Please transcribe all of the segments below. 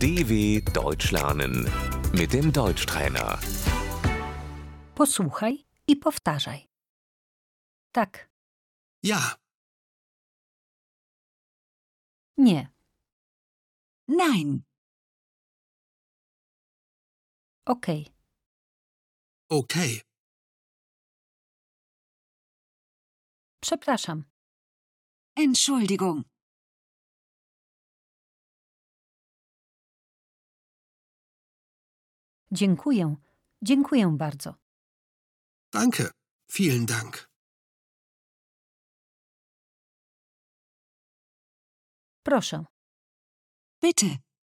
DW Deutsch lernen mit dem Deutschtrainer. Posłuchaj i powtarzaj. Tak, Ja, nie, Nein, okej, okay, przepraszam, Entschuldigung, dziękuję, dziękuję bardzo, danke, vielen Dank. proszę, bitte,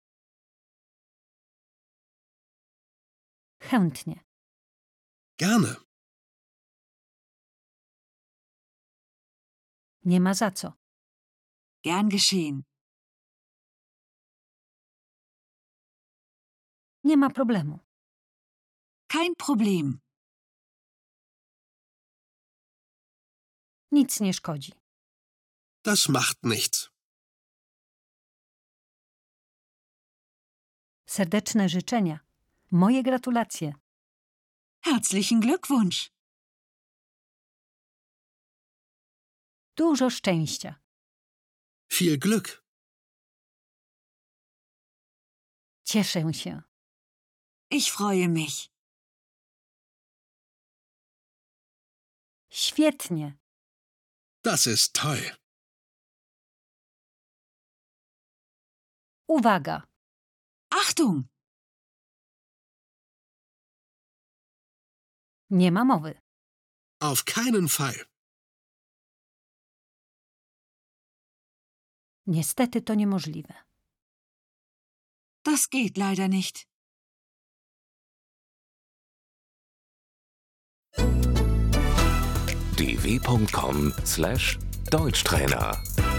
chętnie, Gerne, nie ma za co, gern geschehen, nie ma problemu, kein Problem, nic nie szkodzi, das macht nichts. serdeczne życzenia, moje gratulacje, herzlichen Glückwunsch, dużo szczęścia, Viel Glück, cieszę się, ich freue mich, świetnie, das ist toll. uwaga, Achtung, nie ma mowy, Auf keinen Fall. niestety to niemożliwe. das geht leider nicht. dw.com/Deutschtrainer